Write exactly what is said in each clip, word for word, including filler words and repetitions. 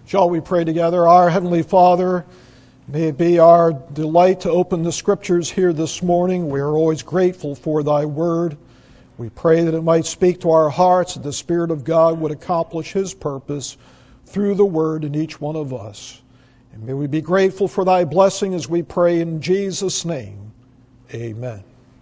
Shall we pray together? Our Heavenly Father, may it be our delight to open the Scriptures here this morning. We are always grateful for Thy Word. We pray that it might speak to our hearts, that the Spirit of God would accomplish His purpose through the Word in each one of us. And may we be grateful for Thy blessing as we pray in Jesus' name. Amen.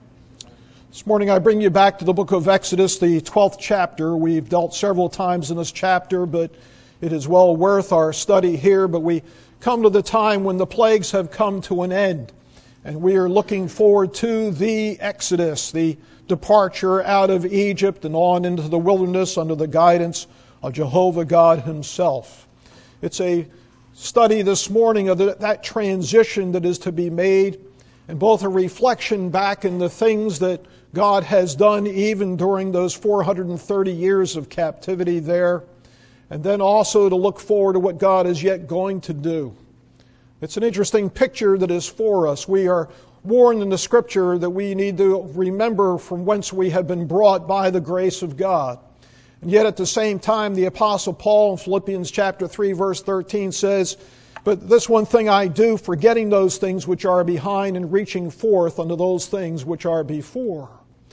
This morning I bring you back to the book of Exodus, the twelfth chapter. We've dealt several times in this chapter, but it is well worth our study here. But we come to the time when the plagues have come to an end, and we are looking forward to the Exodus, the departure out of Egypt and on into the wilderness under the guidance of Jehovah God Himself. It's a study this morning of the, that transition that is to be made, and both a reflection back in the things that God has done even during those four hundred thirty years of captivity there, and then also to look forward to what God is yet going to do. It's an interesting picture that is for us. We are warned in the Scripture that we need to remember from whence we have been brought by the grace of God. And yet at the same time, the Apostle Paul in Philippians chapter three, verse thirteen says, "But this one thing I do, forgetting those things which are behind and reaching forth unto those things which are before."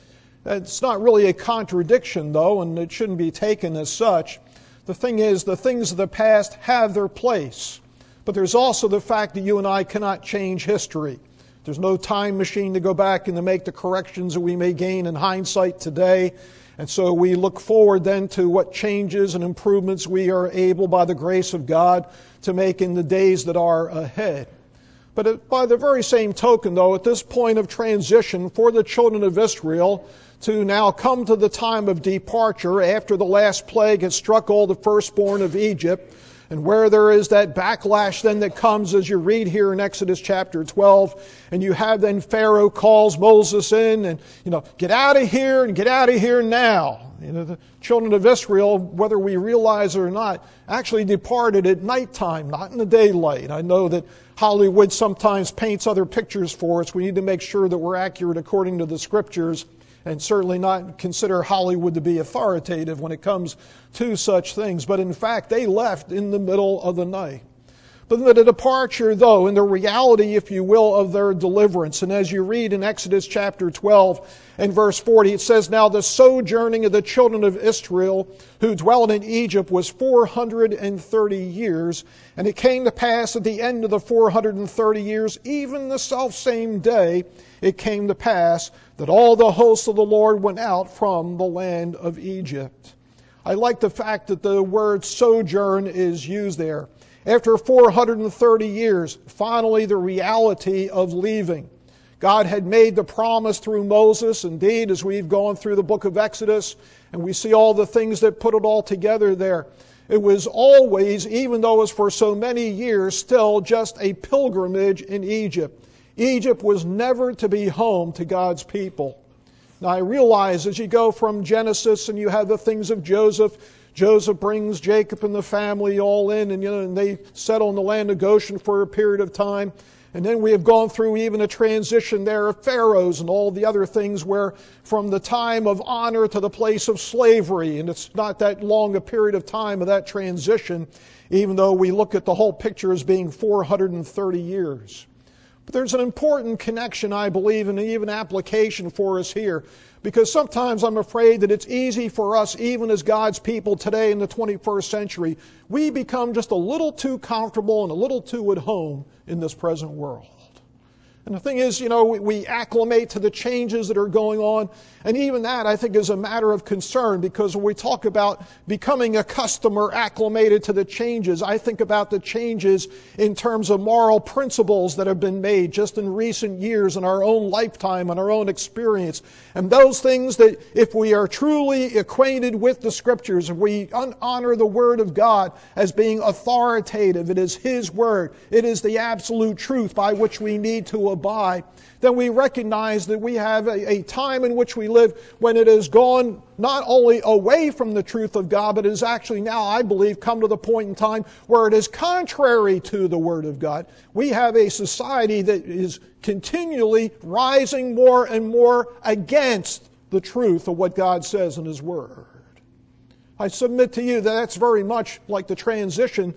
It's not really a contradiction, though, and it shouldn't be taken as such. The thing is, the things of the past have their place. But there's also the fact that you and I cannot change history. There's no time machine to go back and to make the corrections that we may gain in hindsight today. And so we look forward then to what changes and improvements we are able, by the grace of God, to make in the days that are ahead. But by the very same token, though, at this point of transition for the children of Israel to now come to the time of departure after the last plague has struck all the firstborn of Egypt, and where there is that backlash then that comes as you read here in Exodus chapter twelve, and you have then Pharaoh calls Moses in and, you know, get out of here and get out of here now. You know, the children of Israel, whether we realize it or not, actually departed at nighttime, not in the daylight. I know that Hollywood sometimes paints other pictures for us. We need to make sure that we're accurate according to the Scriptures, and certainly not consider Hollywood to be authoritative when it comes to such things. But in fact, they left in the middle of the night. But the departure, though, and the reality, if you will, of their deliverance. And as you read in Exodus chapter twelve and verse forty, it says, "Now the sojourning of the children of Israel who dwelt in Egypt was four hundred thirty years. And it came to pass at the end of the four hundred thirty years, even the selfsame day, it came to pass that all the hosts of the Lord went out from the land of Egypt." I like the fact that the word sojourn is used there. After four hundred thirty years, finally the reality of leaving. God had made the promise through Moses. Indeed, as we've gone through the book of Exodus, and we see all the things that put it all together there, it was always, even though it was for so many years, still just a pilgrimage in Egypt. Egypt was never to be home to God's people. Now I realize as you go from Genesis and you have the things of Joseph, Joseph brings Jacob and the family all in, and you know, and they settle in the land of Goshen for a period of time. And then we have gone through even a transition there of pharaohs and all the other things where from the time of honor to the place of slavery, and it's not that long a period of time of that transition, even though we look at the whole picture as being four hundred thirty years. But there's an important connection, I believe, and even application for us here. Because sometimes I'm afraid that it's easy for us, even as God's people today in the twenty-first century, we become just a little too comfortable and a little too at home in this present world. And the thing is, you know, we, we acclimate to the changes that are going on. And even that, I think, is a matter of concern, because when we talk about becoming a customer acclimated to the changes, I think about the changes in terms of moral principles that have been made just in recent years in our own lifetime and our own experience. And those things that, if we are truly acquainted with the Scriptures, if we honor the Word of God as being authoritative, it is His Word, it is the absolute truth by which we need to abide, then we recognize that we have a, a time in which we live when it has gone not only away from the truth of God, but it has actually now, I believe, come to the point in time where it is contrary to the Word of God. We have a society that is continually rising more and more against the truth of what God says in His Word. I submit to you that that's very much like the transition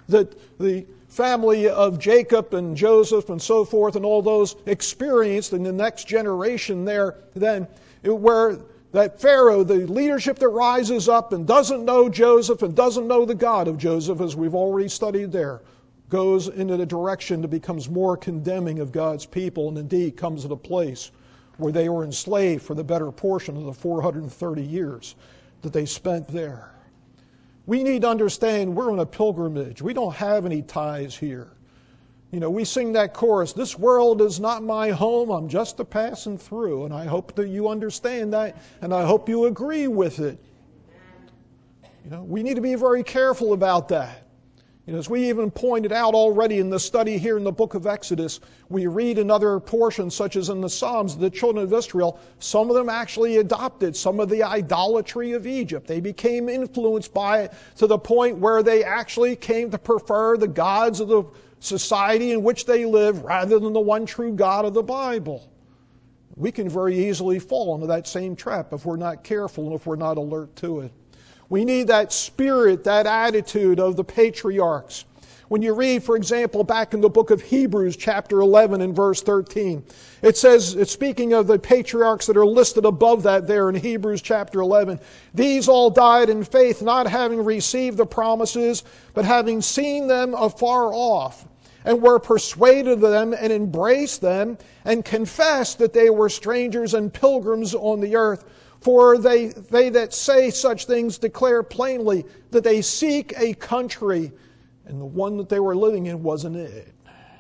that the family of Jacob and Joseph and so forth and all those experienced in the next generation there then, where that Pharaoh, the leadership that rises up and doesn't know Joseph and doesn't know the God of Joseph, as we've already studied there, goes into the direction that becomes more condemning of God's people, and indeed comes at a place where they were enslaved for the better portion of the four hundred thirty years that they spent there. We need to understand we're on a pilgrimage. We don't have any ties here. You know, we sing that chorus, "This world is not my home, I'm just a passing through." And I hope that you understand that, and I hope you agree with it. You know, we need to be very careful about that. You know, as we even pointed out already in the study here in the book of Exodus, we read in other portions, such as in the Psalms, the children of Israel, some of them actually adopted some of the idolatry of Egypt. They became influenced by it to the point where they actually came to prefer the gods of the society in which they live rather than the one true God of the Bible. We can very easily fall into that same trap if we're not careful and if we're not alert to it. We need that spirit, that attitude of the patriarchs. When you read, for example, back in the book of Hebrews, chapter eleven and verse thirteen, it says, it's speaking of the patriarchs that are listed above that there in Hebrews chapter eleven, "These all died in faith, not having received the promises, but having seen them afar off, and were persuaded of them and embraced them, and confessed that they were strangers and pilgrims on the earth. For they, they that say such things declare plainly that they seek a country, and the one that they were living in wasn't it."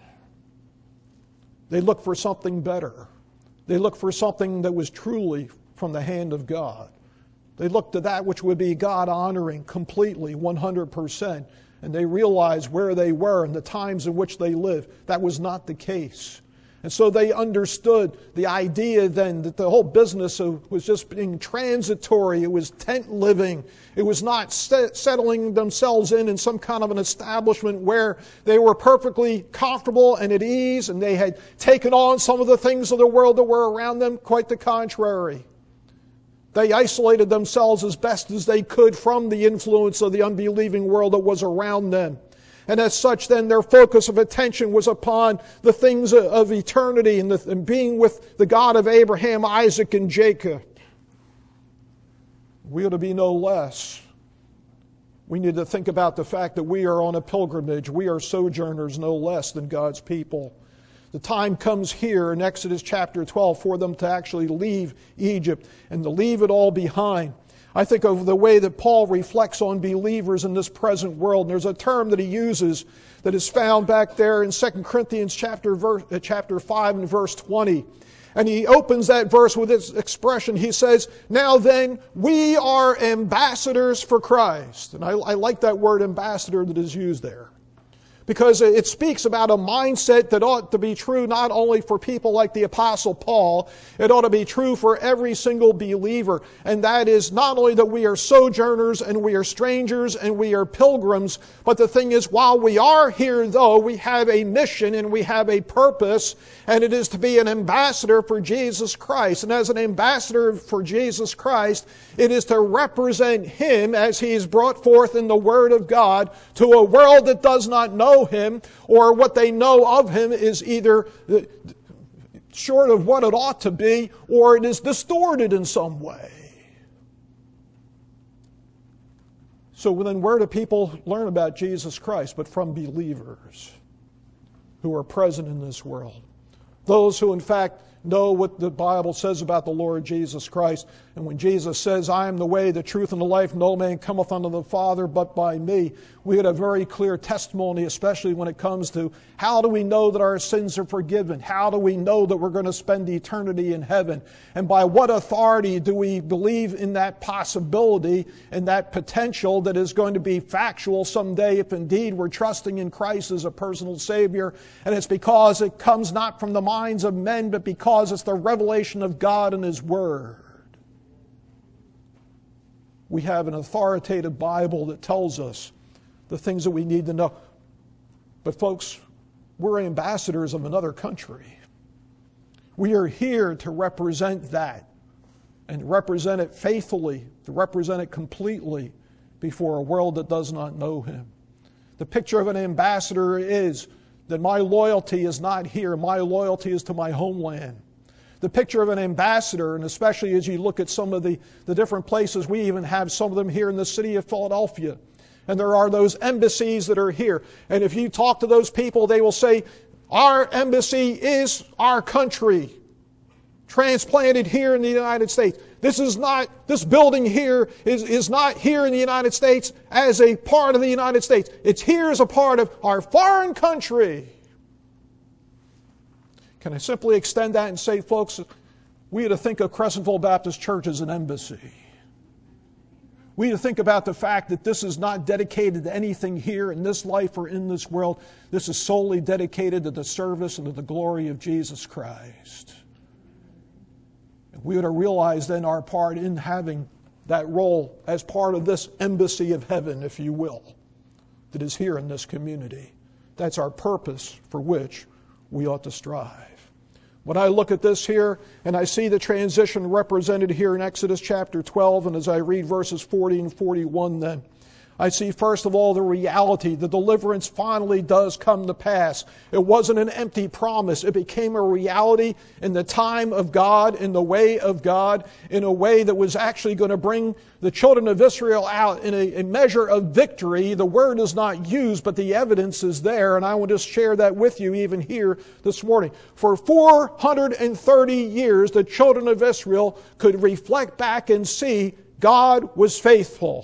They looked for something better. They looked for something that was truly from the hand of God. They looked to that which would be God-honoring completely, one hundred percent. And they realized where they were and the times in which they lived. That was not the case. And so they understood the idea then that the whole business of, was just being transitory. It was tent living. It was not set, settling themselves in in some kind of an establishment where they were perfectly comfortable and at ease, and they had taken on some of the things of the world that were around them. Quite the contrary. They isolated themselves as best as they could from the influence of the unbelieving world that was around them. And as such, then, their focus of attention was upon the things of eternity and, the, and being with the God of Abraham, Isaac, and Jacob. We ought to be no less. We need to think about the fact that we are on a pilgrimage. We are sojourners no less than God's people. The time comes here in Exodus chapter twelve for them to actually leave Egypt and to leave it all behind. I think of the way that Paul reflects on believers in this present world. And there's a term that he uses that is found back there in Second Corinthians chapter, verse, uh, chapter five and verse twenty. And he opens that verse with this expression. He says, "Now then, we are ambassadors for Christ." And I, I like that word ambassador that is used there, because it speaks about a mindset that ought to be true not only for people like the Apostle Paul, it ought to be true for every single believer. And that is not only that we are sojourners and we are strangers and we are pilgrims, but the thing is, while we are here, though, we have a mission and we have a purpose, and it is to be an ambassador for Jesus Christ. And as an ambassador for Jesus Christ, it is to represent Him as He is brought forth in the Word of God to a world that does not know Him, or what they know of Him is either short of what it ought to be, or it is distorted in some way. So then where do people learn about Jesus Christ but from believers who are present in this world? Those who in fact know what the Bible says about the Lord Jesus Christ. And when Jesus says, "I am the way, the truth, and the life, no man cometh unto the Father but by me," we had a very clear testimony, especially when it comes to how do we know that our sins are forgiven? How do we know that we're going to spend eternity in heaven? And by what authority do we believe in that possibility and that potential that is going to be factual someday if indeed we're trusting in Christ as a personal Savior? And it's because it comes not from the minds of men, but because it's the revelation of God and His Word. We have an authoritative Bible that tells us the things that we need to know. But folks, we're ambassadors of another country. We are here to represent that and represent it faithfully, to represent it completely before a world that does not know Him. The picture of an ambassador is that my loyalty is not here. My loyalty is to my homeland. The picture of an ambassador, and especially as you look at some of the, the different places, we even have some of them here in the city of Philadelphia. And there are those embassies that are here. And if you talk to those people, they will say, our embassy is our country, transplanted here in the United States. This is not, this building here is, is not here in the United States as a part of the United States. It's here as a part of our foreign country. Can I simply extend that and say, folks, we had to think of Crescentville Baptist Church as an embassy. We need to think about the fact that this is not dedicated to anything here in this life or in this world. This is solely dedicated to the service and to the glory of Jesus Christ. We ought to realize then our part in having that role as part of this embassy of heaven, if you will, that is here in this community. That's our purpose for which we ought to strive. When I look at this here and I see the transition represented here in Exodus chapter twelve, and as I read verses forty and forty-one then, I see first of all the reality. The deliverance finally does come to pass. It wasn't an empty promise. It became a reality in the time of God, in the way of God, in a way that was actually going to bring the children of Israel out in a, a measure of victory. The word is not used, but the evidence is there, and I will just share that with you even here this morning. For four hundred thirty years, the children of Israel could reflect back and see God was faithful.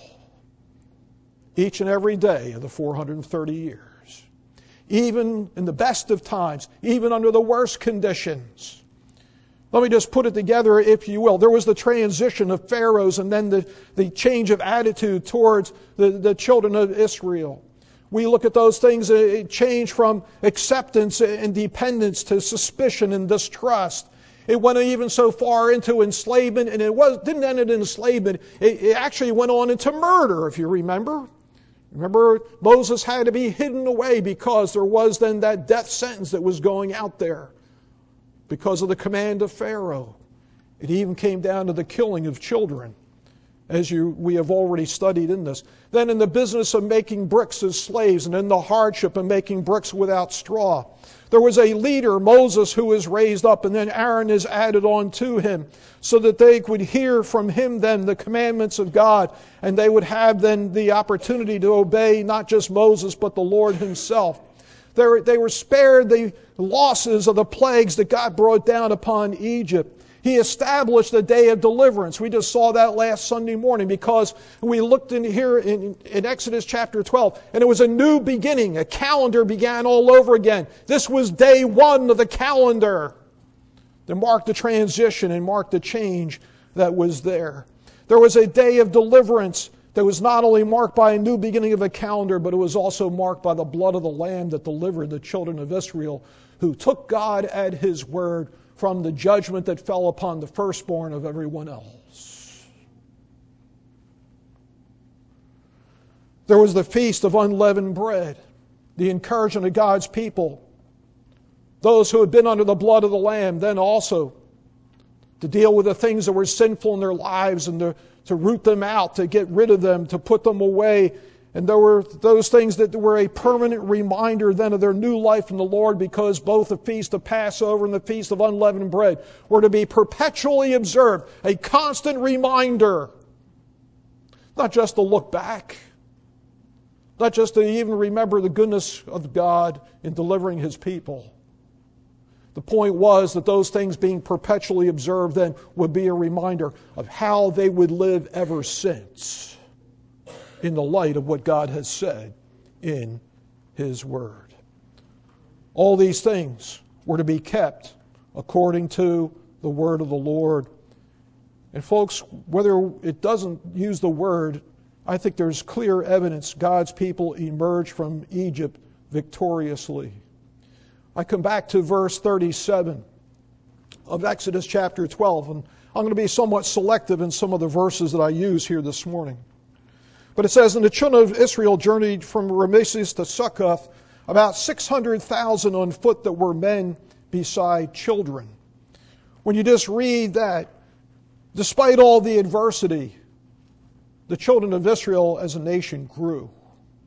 Each and every day of the four hundred thirty years. Even in the best of times, even under the worst conditions. Let me just put it together, if you will. There was the transition of pharaohs and then the, the change of attitude towards the, the children of Israel. We look at those things, it changed from acceptance and dependence to suspicion and distrust. It went even so far into enslavement, and it was, didn't end in enslavement. It, it actually went on into murder, if you remember. Remember, Moses had to be hidden away because there was then that death sentence that was going out there because of the command of Pharaoh. It even came down to the killing of children, as you, we have already studied in this. Then in the business of making bricks as slaves, and in the hardship of making bricks without straw. There was a leader, Moses, who was raised up, and then Aaron is added on to him, so that they could hear from him then the commandments of God, and they would have then the opportunity to obey not just Moses, but the Lord himself. They were, they were spared the losses of the plagues that God brought down upon Egypt. He established a day of deliverance. We just saw that last Sunday morning because we looked in here in, in Exodus chapter twelve, and it was a new beginning. A calendar began all over again. This was day one of the calendar that marked the transition and marked the change that was there. There was a day of deliverance that was not only marked by a new beginning of a calendar, but it was also marked by the blood of the Lamb that delivered the children of Israel, who took God at His word from the judgment that fell upon the firstborn of everyone else. There was the feast of unleavened bread, the encouragement of God's people, those who had been under the blood of the Lamb, then also to deal with the things that were sinful in their lives and to, to root them out, to get rid of them, to put them away. And there were those things that were a permanent reminder then of their new life in the Lord, because both the feast of Passover and the feast of unleavened bread were to be perpetually observed, a constant reminder. Not just to look back, not just to even remember the goodness of God in delivering His people. The point was that those things being perpetually observed then would be a reminder of how they would live ever since, in the light of what God has said in His Word. All these things were to be kept according to the Word of the Lord. And folks, whether it doesn't use the word, I think there's clear evidence God's people emerged from Egypt victoriously. I come back to verse thirty-seven of Exodus chapter twelve, and I'm going to be somewhat selective in some of the verses that I use here this morning. But it says, and the children of Israel journeyed from Rameses to Succoth, about six hundred thousand on foot that were men beside children. When you just read that, despite all the adversity, the children of Israel as a nation grew.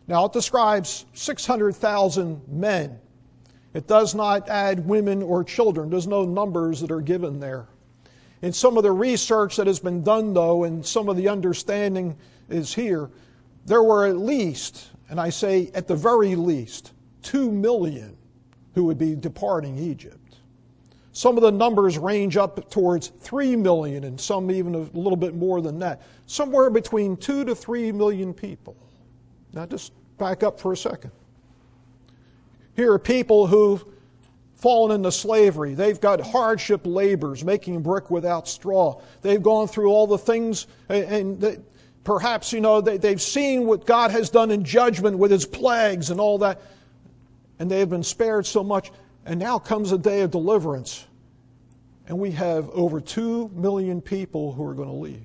Now it describes six hundred thousand men. It does not add women or children. There's no numbers that are given there. In some of the research that has been done, though, and some of the understanding is here, there were at least, and I say at the very least, two million who would be departing Egypt. Some of the numbers range up towards three million, and some even a little bit more than that. Somewhere between two to three million people. Now just back up for a second. Here are people who've fallen into slavery. They've got hardship labors, making brick without straw. They've gone through all the things, and they, perhaps, you know, they, they've seen what God has done in judgment with His plagues and all that, and they have been spared so much. And now comes a day of deliverance, and we have over two million people who are going to leave.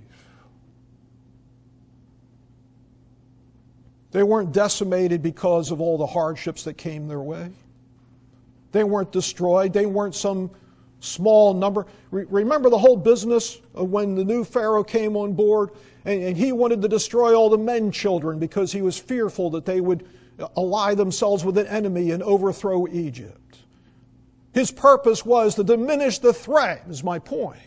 They weren't decimated because of all the hardships that came their way. They weren't destroyed. They weren't some small number. Re- remember the whole business of when the new Pharaoh came on board, and, and he wanted to destroy all the men children because he was fearful that they would ally themselves with an enemy and overthrow Egypt. His purpose was to diminish the threat, is my point.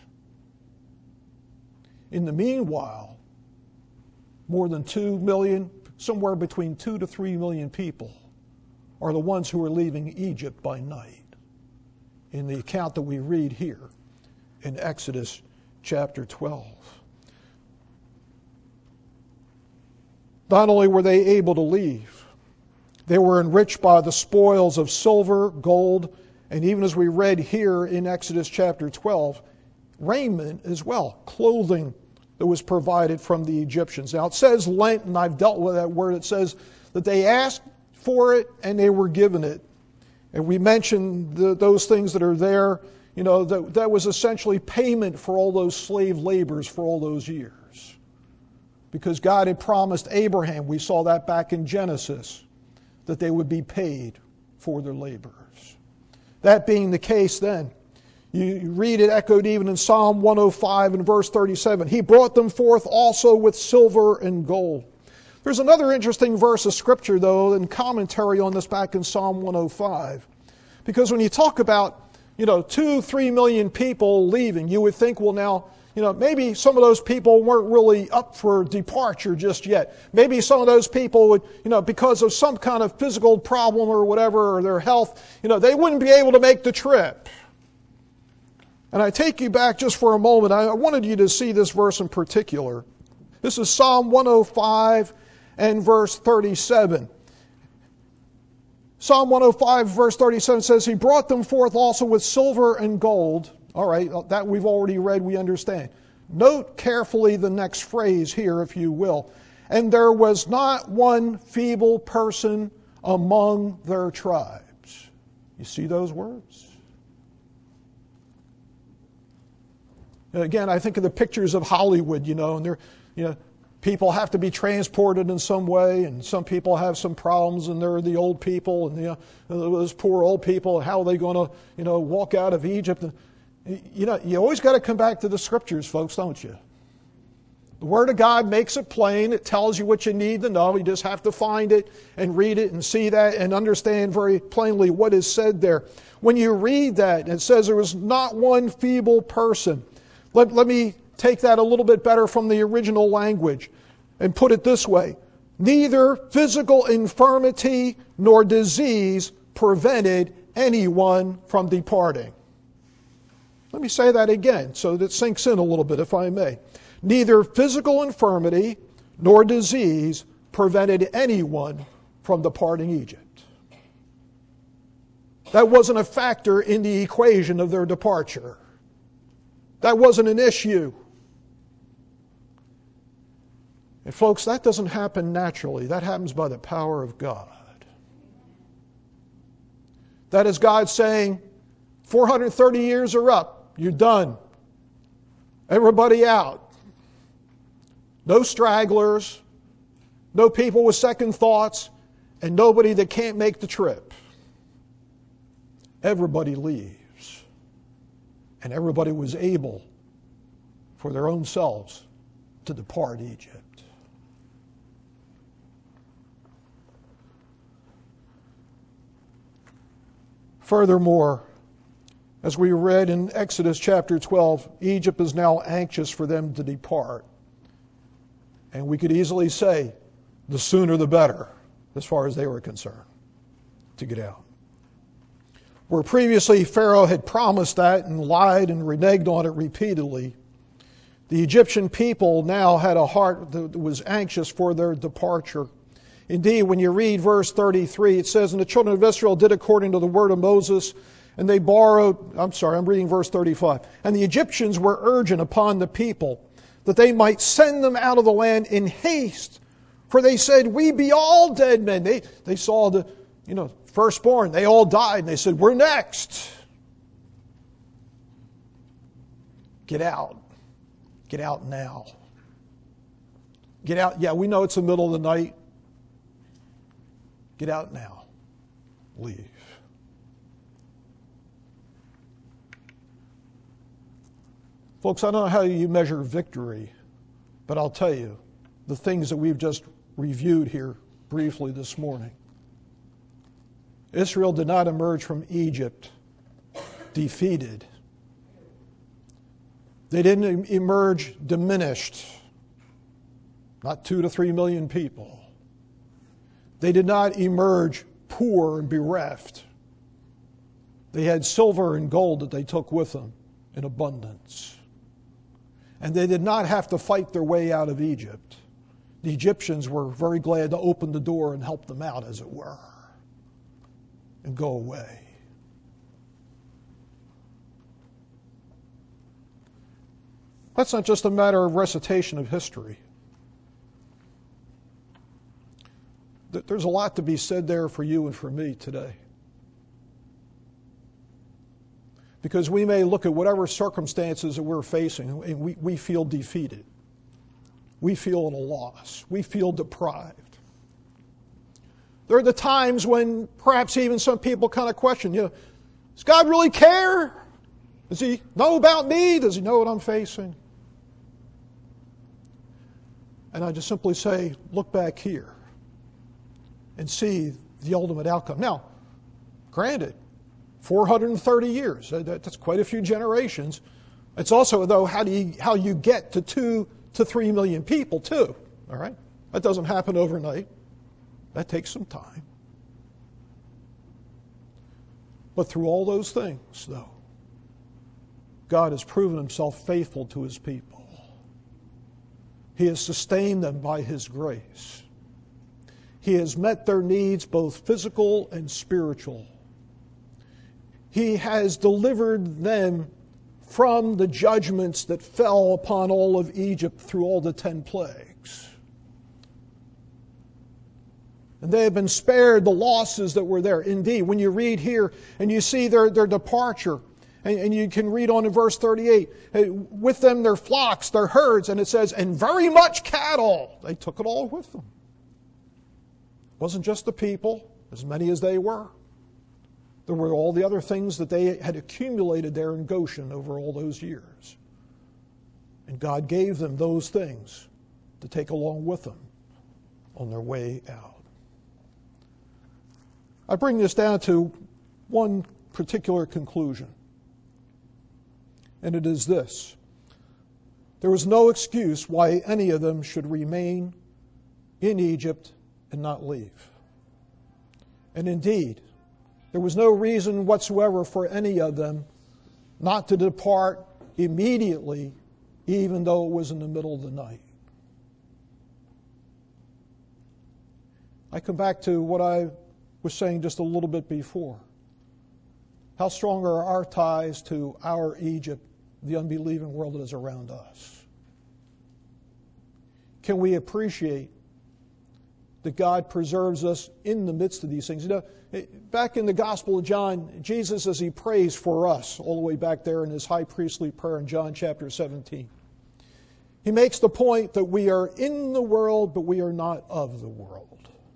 In the meanwhile, more than two million, somewhere between two to three million people are the ones who are leaving Egypt by night, in the account that we read here in Exodus chapter twelve. Not only were they able to leave, they were enriched by the spoils of silver, gold, and even as we read here in Exodus chapter twelve, raiment as well, clothing that was provided from the Egyptians. Now it says lent, and I've dealt with that word. It says that they asked for it and they were given it. And we mentioned the, those things that are there, you know, that, that was essentially payment for all those slave labors for all those years. Because God had promised Abraham, we saw that back in Genesis, that they would be paid for their labors. That being the case then, you read it echoed even in Psalm one oh five and verse thirty-seven. He brought them forth also with silver and gold. There's another interesting verse of Scripture, though, and commentary on this back in Psalm one oh five. Because when you talk about, you know, two, three million people leaving, you would think, well, now, you know, maybe some of those people weren't really up for departure just yet. Maybe some of those people would, you know, because of some kind of physical problem or whatever, or their health, you know, they wouldn't be able to make the trip. And I take you back just for a moment. I wanted you to see this verse in particular. This is Psalm one oh five and verse thirty-seven. Psalm one oh five verse thirty-seven says, He brought them forth also with silver and gold. All right, that we've already read, we understand. Note carefully the next phrase here, if you will. And there was not one feeble person among their tribes. You see those words? Again, I think of the pictures of Hollywood, you know, and they're, you know, people have to be transported in some way, and some people have some problems, and they're the old people, and you know, those poor old people, how are they going to, you know, walk out of Egypt? And, you know, you always got to come back to the Scriptures, folks, don't you? The Word of God makes it plain. It tells you what you need to know. You just have to find it and read it and see that and understand very plainly what is said there. When you read that, it says there was not one feeble person. Let, let me take that a little bit better from the original language and put it this way. Neither physical infirmity nor disease prevented anyone from departing. Let me say that again so that it sinks in a little bit, if I may. Neither physical infirmity nor disease prevented anyone from departing Egypt. That wasn't a factor in the equation of their departure. That wasn't an issue. And folks, that doesn't happen naturally. That happens by the power of God. That is God saying, four hundred thirty years are up. You're done. Everybody out. No stragglers. No people with second thoughts. And nobody that can't make the trip. Everybody leaves. And everybody was able, for their own selves, to depart Egypt. Furthermore, as we read in Exodus chapter twelve, Egypt is now anxious for them to depart. And we could easily say, the sooner the better, as far as they were concerned, to get out. Where previously Pharaoh had promised that and lied and reneged on it repeatedly, the Egyptian people now had a heart that was anxious for their departure. Indeed, when you read verse thirty-three, it says, "And the children of Israel did according to the word of Moses, and they borrowed," I'm sorry, I'm reading verse thirty-five, "And the Egyptians were urgent upon the people that they might send them out of the land in haste. For they said, we be all dead men." They, they saw the, you know, firstborn, they all died, and they said, we're next. Get out. Get out now. Get out. Yeah, we know it's the middle of the night. Get out now. Leave. Folks, I don't know how you measure victory, but I'll tell you the things that we've just reviewed here briefly this morning. Israel did not emerge from Egypt defeated. They didn't emerge diminished. Not two to three million people. They did not emerge poor and bereft. They had silver and gold that they took with them in abundance. And they did not have to fight their way out of Egypt. The Egyptians were very glad to open the door and help them out, as it were, and go away. That's not just a matter of recitation of history. There's a lot to be said there for you and for me today. Because we may look at whatever circumstances that we're facing and we, we feel defeated. We feel at a loss. We feel deprived. There are the times when perhaps even some people kind of question, you know, does God really care? Does he know about me? Does he know what I'm facing? And I just simply say, look back here and see the ultimate outcome. Now, granted, four hundred thirty years, that's quite a few generations. It's also, though, how do you, how you get to two to three million people, too. All right? That doesn't happen overnight. That takes some time. But through all those things, though, God has proven himself faithful to his people. He has sustained them by his grace. He has met their needs, both physical and spiritual. He has delivered them from the judgments that fell upon all of Egypt through all the ten plagues. And they have been spared the losses that were there. Indeed, when you read here and you see their, their departure, and, and you can read on in verse thirty-eight, with them their flocks, their herds, and it says, and very much cattle. They took it all with them. It wasn't just the people, as many as they were. There were all the other things that they had accumulated there in Goshen over all those years. And God gave them those things to take along with them on their way out. I bring this down to one particular conclusion. And it is this. There was no excuse why any of them should remain in Egypt and not leave. And indeed, there was no reason whatsoever for any of them not to depart immediately, even though it was in the middle of the night. I come back to what I was saying just a little bit before. How strong are our ties to our Egypt, the unbelieving world that is around us? Can we appreciate that God preserves us in the midst of these things? You know, back in the Gospel of John, Jesus, as he prays for us, all the way back there in his high priestly prayer in John chapter seventeen, he makes the point that we are in the world, but we are not of the world.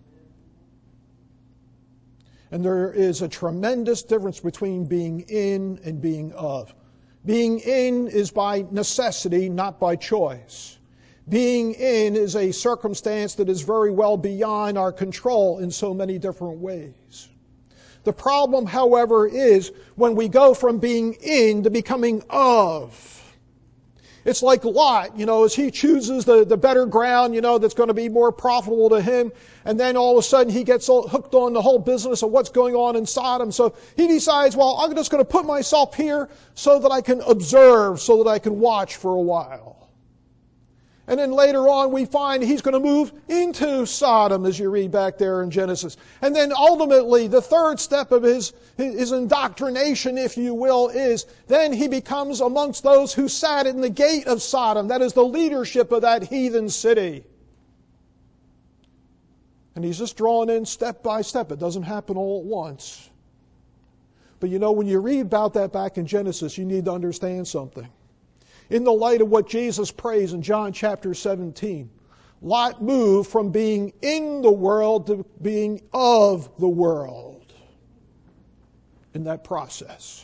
And there is a tremendous difference between being in and being of. Being in is by necessity, not by choice. Being in is a circumstance that is very well beyond our control in so many different ways. The problem, however, is when we go from being in to becoming of. It's like Lot, you know, as he chooses the, the better ground, you know, that's going to be more profitable to him. And then all of a sudden he gets hooked on the whole business of what's going on in Sodom. So he decides, well, I'm just going to put myself here so that I can observe, so that I can watch for a while. And then later on we find he's going to move into Sodom, as you read back there in Genesis. And then ultimately the third step of his, his indoctrination, if you will, is then he becomes amongst those who sat in the gate of Sodom. That is the leadership of that heathen city. And he's just drawn in step by step. It doesn't happen all at once. But you know, when you read about that back in Genesis, you need to understand something. In the light of what Jesus prays in John chapter seventeen, Lot moved from being in the world to being of the world in that process.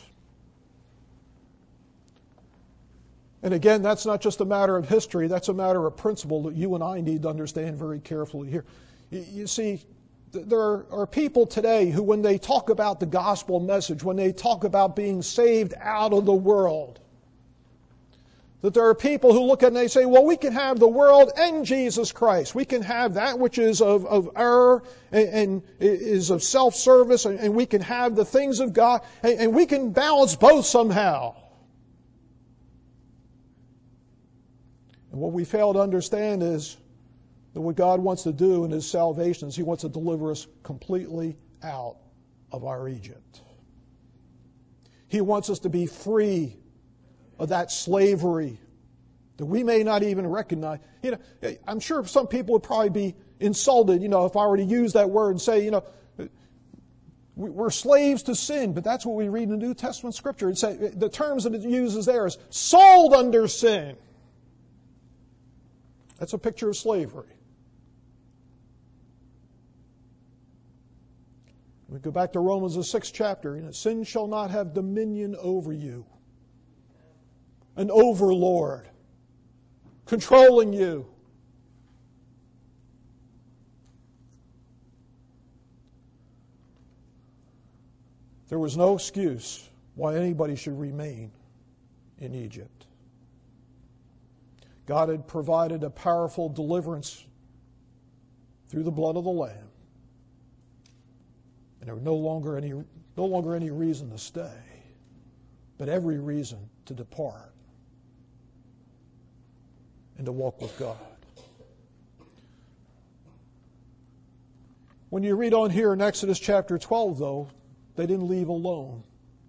And again, that's not just a matter of history, that's a matter of principle that you and I need to understand very carefully here. You see, there are people today who, when they talk about the gospel message, when they talk about being saved out of the world, that there are people who look at it and they say, well, we can have the world and Jesus Christ. We can have that which is of, of error and, and is of self-service, and, and we can have the things of God, and, and we can balance both somehow. And what we fail to understand is that what God wants to do in His salvation is He wants to deliver us completely out of our Egypt. He wants us to be free of that slavery that we may not even recognize. You know, I'm sure some people would probably be insulted, you know, if I were to use that word and say, you know, we're slaves to sin, but that's what we read in the New Testament Scripture. It say, the terms that it uses there is sold under sin. That's a picture of slavery. We go back to Romans, the sixth chapter. You know, sin shall not have dominion over you. An overlord controlling you. There was no excuse why anybody should remain in Egypt. God had provided a powerful deliverance through the blood of the Lamb. And there was no longer any, no longer any reason to stay, but every reason to depart and to walk with God. When you read on here in Exodus chapter twelve, though, they didn't leave alone.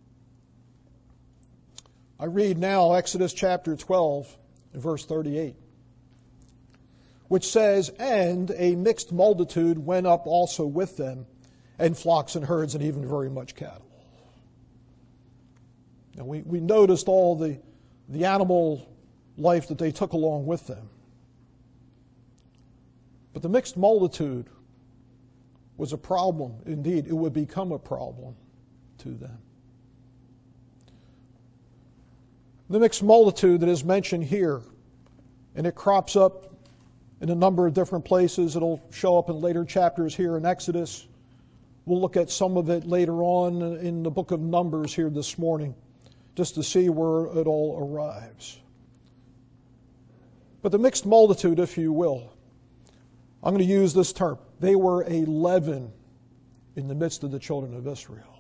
I read now Exodus chapter twelve, verse thirty-eight, which says, "And a mixed multitude went up also with them, and flocks and herds, and even very much cattle." Now we, we noticed all the, the animal life that they took along with them. But the mixed multitude was a problem. Indeed, it would become a problem to them. The mixed multitude that is mentioned here, and it crops up in a number of different places. It'll show up in later chapters here in Exodus. We'll look at some of it later on in the book of Numbers here this morning, just to see where it all arrives. But the mixed multitude, if you will, I'm going to use this term. They were a leaven in the midst of the children of Israel.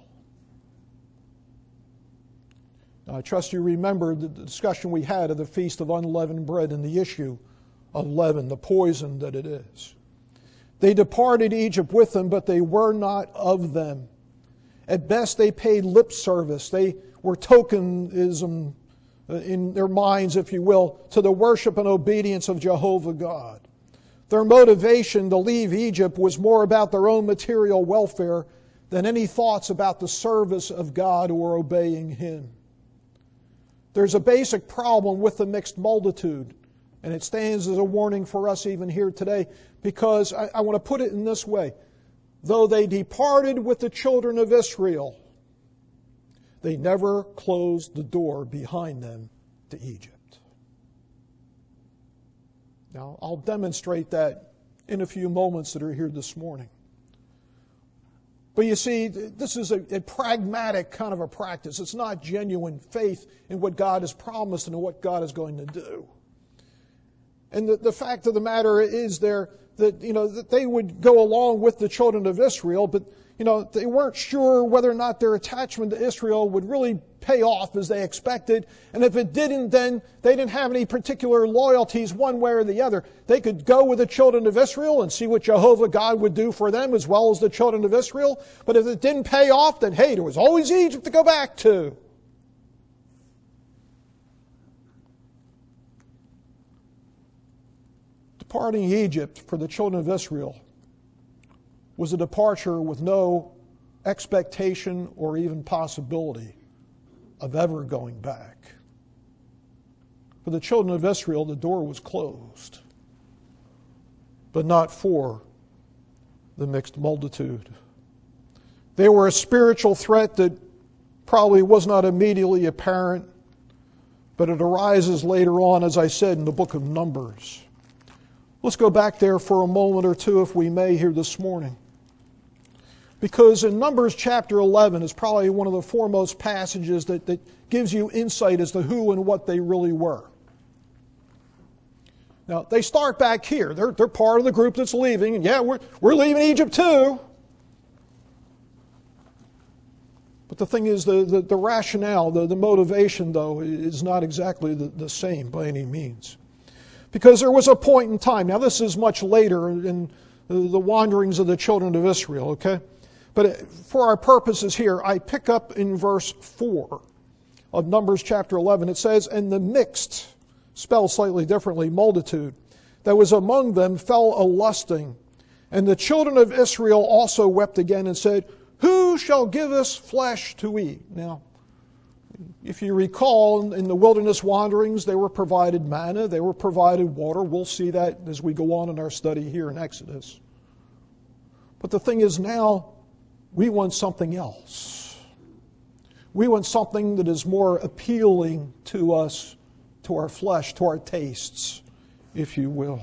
Now, I trust you remember the discussion we had of the Feast of Unleavened Bread and the issue of leaven, the poison that it is. They departed Egypt with them, but they were not of them. At best, they paid lip service. They were tokenism in their minds, if you will, to the worship and obedience of Jehovah God. Their motivation to leave Egypt was more about their own material welfare than any thoughts about the service of God or obeying Him. There's a basic problem with the mixed multitude, and it stands as a warning for us even here today, because I, I want to put it in this way. Though they departed with the children of Israel, they never closed the door behind them to Egypt. Now, I'll demonstrate that in a few moments that are here this morning. But you see, this is a, a pragmatic kind of a practice. It's not genuine faith in what God has promised and in what God is going to do. And the, the fact of the matter is there that, you know, that they would go along with the children of Israel, but, you know, they weren't sure whether or not their attachment to Israel would really pay off as they expected. And if it didn't, then they didn't have any particular loyalties one way or the other. They could go with the children of Israel and see what Jehovah God would do for them as well as the children of Israel. But if it didn't pay off, then hey, there was always Egypt to go back to. Departing Egypt for the children of Israel was a departure with no expectation or even possibility of ever going back. For the children of Israel, the door was closed, but not for the mixed multitude. They were a spiritual threat that probably was not immediately apparent, but it arises later on, as I said, in the book of Numbers. Let's go back there for a moment or two, if we may, here this morning. Because in Numbers chapter eleven is probably one of the foremost passages that, that gives you insight as to who and what they really were. Now, they start back here. They're, they're part of the group that's leaving. And yeah, we're, we're leaving Egypt too. But the thing is, the, the, the rationale, the, the motivation, though, is not exactly the, the same by any means. Because there was a point in time. Now, this is much later in the wanderings of the children of Israel, okay? But for our purposes here, I pick up in verse four of Numbers chapter eleven. It says, "And the mixed," spelled slightly differently, multitude, "that was among them fell a-lusting. And the children of Israel also wept again and said, Who shall give us flesh to eat?" Now, if you recall, in the wilderness wanderings, they were provided manna, they were provided water. We'll see that as we go on in our study here in Exodus. But the thing is now, we want something else. We want something that is more appealing to us, to our flesh, to our tastes, if you will.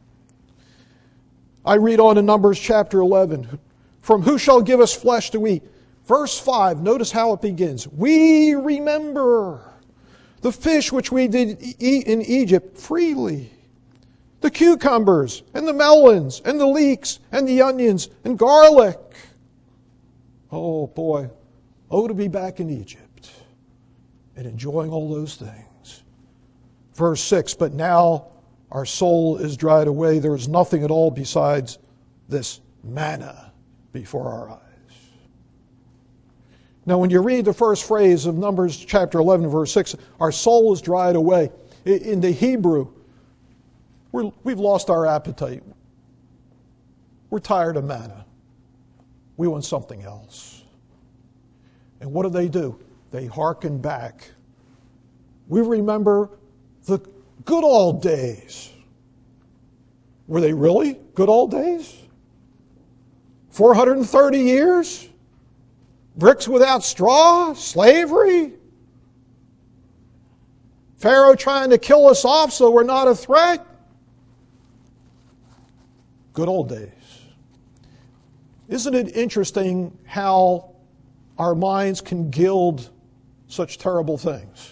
I read on in Numbers chapter eleven, "From who shall give us flesh to eat?" Verse five, notice how it begins. "We remember the fish which we did eat in Egypt freely, the cucumbers and the melons and the leeks and the onions and garlic." Oh boy, oh to be back in Egypt and enjoying all those things. Verse six, "But now our soul is dried away. There is nothing at all besides this manna before our eyes." Now, when you read the first phrase of Numbers chapter eleven, verse six, "our soul is dried away," in the Hebrew, we're, we've lost our appetite. We're tired of manna. We want something else. And what do they do? They hearken back. We remember the good old days. Were they really good old days? four hundred thirty years? Bricks without straw? Slavery? Pharaoh trying to kill us off so we're not a threat? Good old days. Isn't it interesting how our minds can gild such terrible things?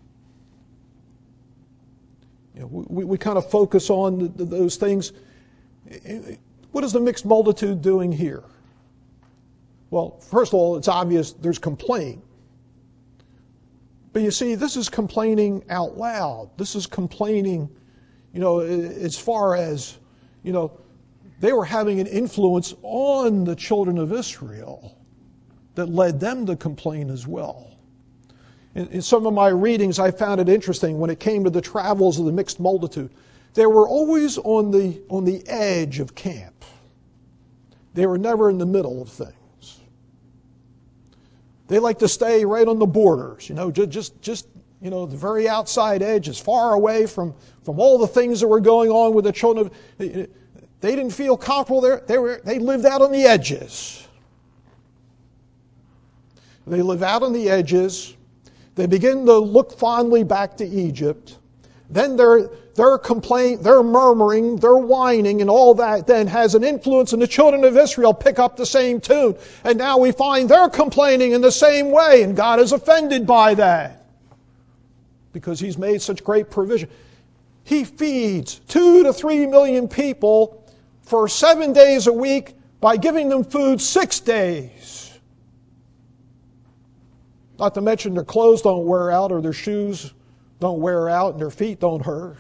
You know, we, we kind of focus on the, the, those things. What is the mixed multitude doing here? Well, first of all, it's obvious there's complaint. But you see, this is complaining out loud. This is complaining, you know, as far as, you know, they were having an influence on the children of Israel that led them to complain as well. In, in some of my readings, I found it interesting when it came to the travels of the mixed multitude. They were always on the, on the edge of camp. They were never in the middle of things. They like to stay right on the borders, you know, just, just, just you know, the very outside edge, as far away from, from all the things that were going on with the children of. They didn't feel comfortable there. They were, they lived out on the edges. They live out on the edges. They begin to look fondly back to Egypt. then their, their complaint, their murmuring, their whining, and all that then has an influence, and the children of Israel pick up the same tune. And now we find they're complaining in the same way, and God is offended by that because He's made such great provision. He feeds two to three million people for seven days a week by giving them food six days. Not to mention their clothes don't wear out, or their shoes don't wear out, and their feet don't hurt.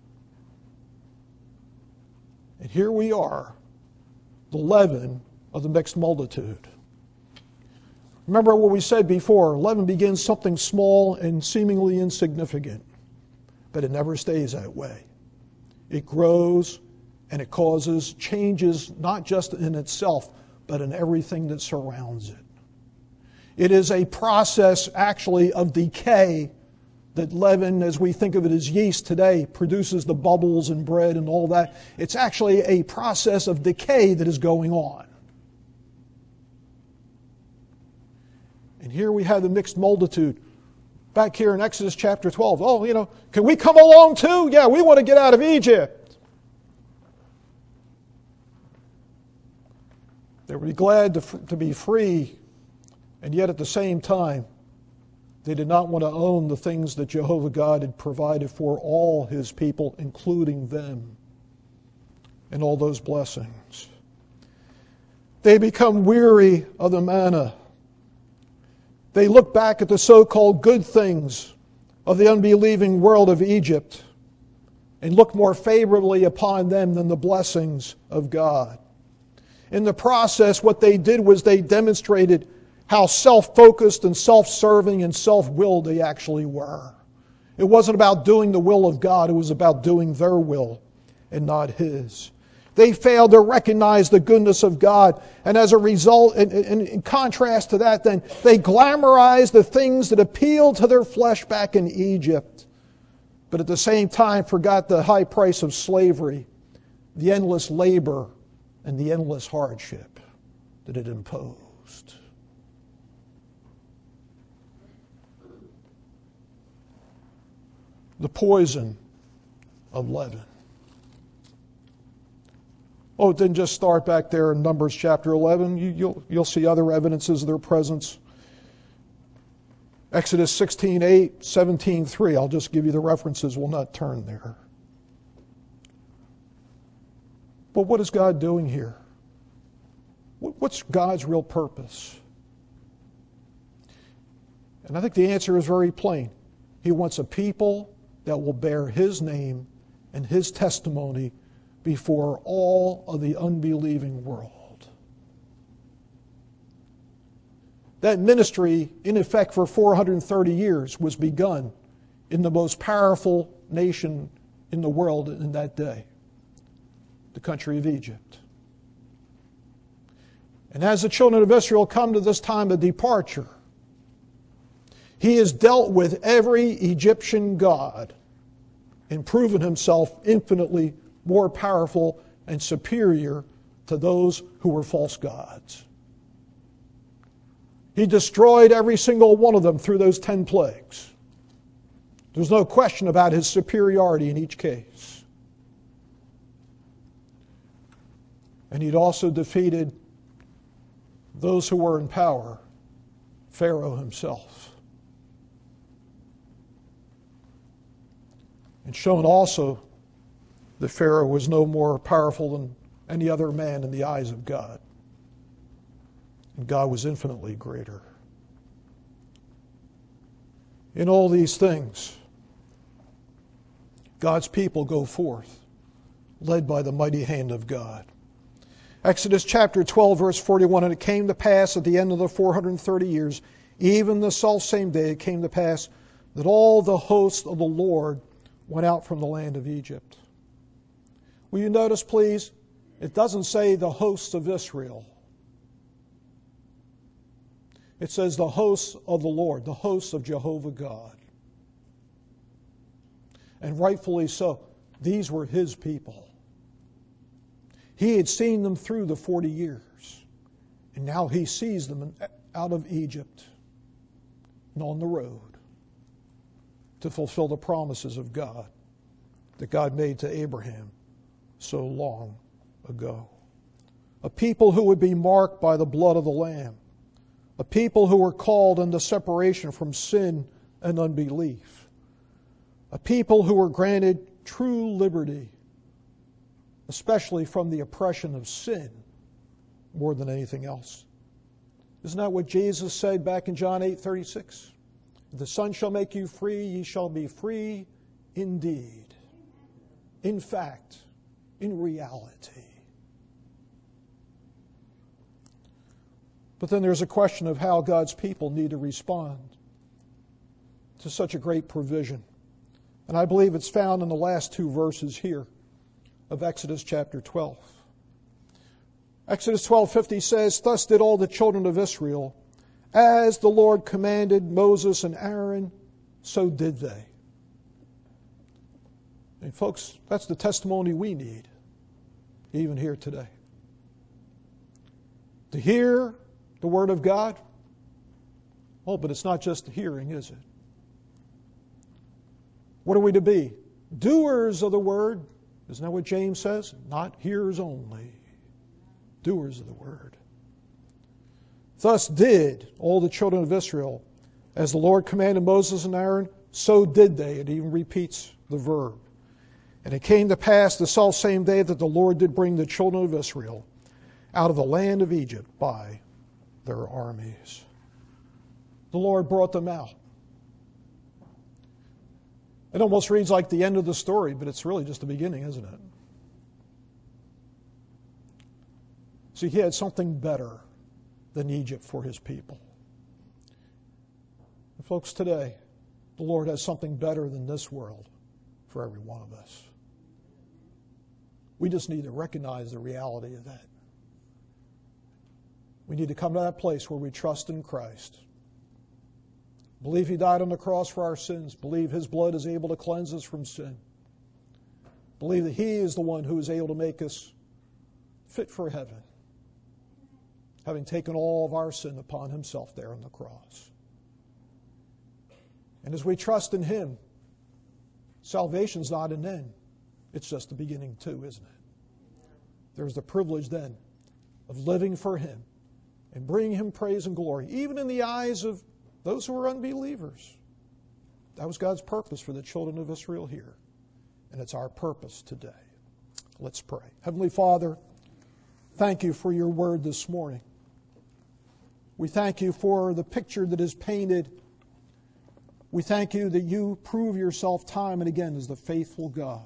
And here we are, the leaven of the mixed multitude. Remember what we said before, leaven begins something small and seemingly insignificant, but it never stays that way. It grows and it causes changes not just in itself, but in everything that surrounds it. It is a process actually of decay that leaven, as we think of it as yeast today, produces the bubbles in bread and all that. It's actually a process of decay that is going on. And here we have the mixed multitude. Back here in Exodus chapter twelve. Oh, you know, can we come along too? Yeah, we want to get out of Egypt. They would be glad to, to be free, and yet at the same time, they did not want to own the things that Jehovah God had provided for all His people, including them, and all those blessings. They become weary of the manna. They look back at the so-called good things of the unbelieving world of Egypt and look more favorably upon them than the blessings of God. In the process, what they did was they demonstrated how self-focused and self-serving and self-willed they actually were. It wasn't about doing the will of God, it was about doing their will and not His. They failed to recognize the goodness of God, and as a result, in, in, in contrast to that, then they glamorized the things that appealed to their flesh back in Egypt, but at the same time forgot the high price of slavery, the endless labor, and the endless hardship that it imposed. The poison of leaven. Oh, it didn't just start back there in Numbers chapter eleven. You, you'll, you'll see other evidences of their presence. Exodus sixteen eight, seventeen three. I'll just give you the references. We'll not turn there. But what is God doing here? What's God's real purpose? And I think the answer is very plain. He wants a people that will bear His name and His testimony before all of the unbelieving world. That ministry, in effect for four hundred thirty years, was begun in the most powerful nation in the world in that day, the country of Egypt. And as the children of Israel come to this time of departure, He has dealt with every Egyptian god and proven Himself infinitely more powerful and superior to those who were false gods. He destroyed every single one of them through those ten plagues. There's no question about His superiority in each case. And He'd also defeated those who were in power, Pharaoh himself. And shown also that Pharaoh was no more powerful than any other man in the eyes of God. And God was infinitely greater. In all these things, God's people go forth, led by the mighty hand of God. Exodus chapter twelve, verse forty-one, and it came to pass at the end of the four hundred thirty years, even the selfsame day it came to pass, that all the hosts of the Lord went out from the land of Egypt. Will you notice, please, it doesn't say the hosts of Israel. It says the hosts of the Lord, the hosts of Jehovah God. And rightfully so. These were His people. He had seen them through the forty years. And now He sees them out of Egypt and on the road to fulfill the promises of God that God made to Abraham so long ago. A people who would be marked by the blood of the Lamb. A people who were called into separation from sin and unbelief. A people who were granted true liberty, especially from the oppression of sin more than anything else. Isn't that what Jesus said back in John eight thirty-six? If the Son shall make you free, ye shall be free indeed. In fact, in reality. But then there's a question of how God's people need to respond to such a great provision. And I believe it's found in the last two verses here of Exodus chapter twelve. Exodus twelve fifty says, "Thus did all the children of Israel, as the Lord commanded Moses and Aaron, so did they." And folks, that's the testimony we need, even here today. To hear the Word of God, oh, but it's not just the hearing, is it? What are we to be? Doers of the Word. Isn't that what James says? Not hearers only. Doers of the Word. Thus did all the children of Israel, as the Lord commanded Moses and Aaron, so did they. It even repeats the verb. And it came to pass the selfsame day that the Lord did bring the children of Israel out of the land of Egypt by their armies. The Lord brought them out. It almost reads like the end of the story, but it's really just the beginning, isn't it? See, He had something better than Egypt for His people. And folks, today, the Lord has something better than this world for every one of us. We just need to recognize the reality of that. We need to come to that place where we trust in Christ. Believe He died on the cross for our sins. Believe His blood is able to cleanse us from sin. Believe that He is the one who is able to make us fit for heaven, having taken all of our sin upon Himself there on the cross. And as we trust in Him, salvation's not an end. It's just the beginning too, isn't it? There's the privilege then of living for Him and bringing Him praise and glory, even in the eyes of those who are unbelievers. That was God's purpose for the children of Israel here. And it's our purpose today. Let's pray. Heavenly Father, thank You for Your word this morning. We thank You for the picture that is painted. We thank You that You prove Yourself time and again as the faithful God.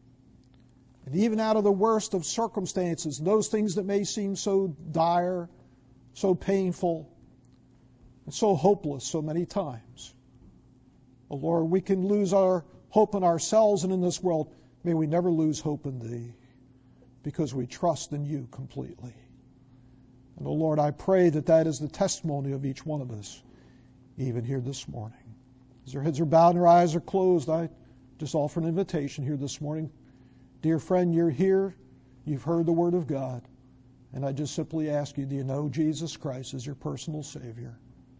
And even out of the worst of circumstances, those things that may seem so dire, so painful, and so hopeless so many times. Oh Lord, we can lose our hope in ourselves and in this world. May we never lose hope in Thee, because we trust in You completely. And oh Lord, I pray that that is the testimony of each one of us, even here this morning. As our heads are bowed and our eyes are closed, I just offer an invitation here this morning. Dear friend, you're here. You've heard the Word of God. And I just simply ask you, do you know Jesus Christ as your personal Savior?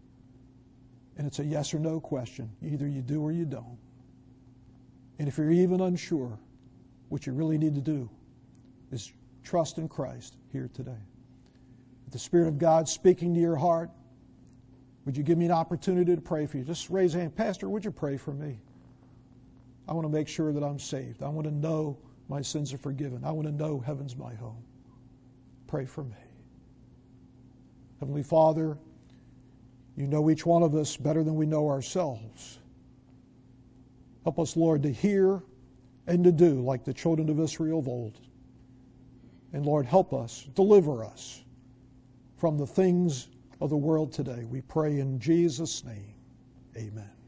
And it's a yes or no question. Either you do or you don't. And if you're even unsure, what you really need to do is trust in Christ here today. If the Spirit of God speaking to your heart, would you give me an opportunity to pray for you? Just raise a hand. Pastor, would you pray for me? I want to make sure that I'm saved. I want to know my sins are forgiven. I want to know heaven's my home. Pray for me. Heavenly Father, You know each one of us better than we know ourselves. Help us, Lord, to hear and to do like the children of Israel of old. And Lord, help us, deliver us from the things of the world today. We pray in Jesus' name. Amen.